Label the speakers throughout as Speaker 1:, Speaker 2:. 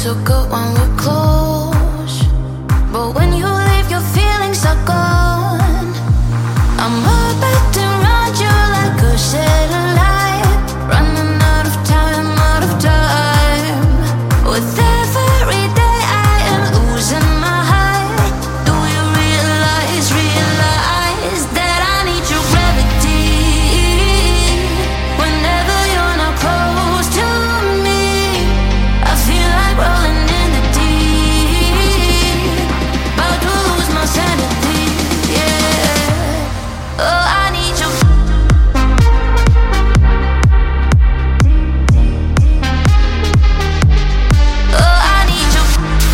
Speaker 1: so good when we're close, but when you leave your feelings are gone. I'm orbiting around you like a satellite, running out of time, out of time. With every day I am losing my high. Do you realize that I need your gravity? Whenever you're not close to me, I feel like rolling in the deep, about to lose my sanity, yeah. Oh, I need you. Oh, I need you.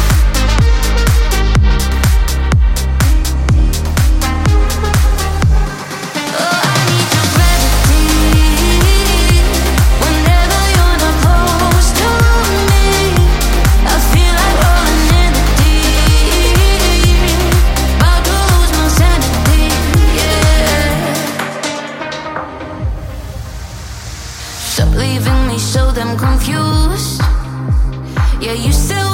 Speaker 1: Oh, I need your gravity. Whenever you're not close to me, I feel like rolling in the deep, about to lose my sanity, yeah. Stop leaving me so damn confused. Yeah, you still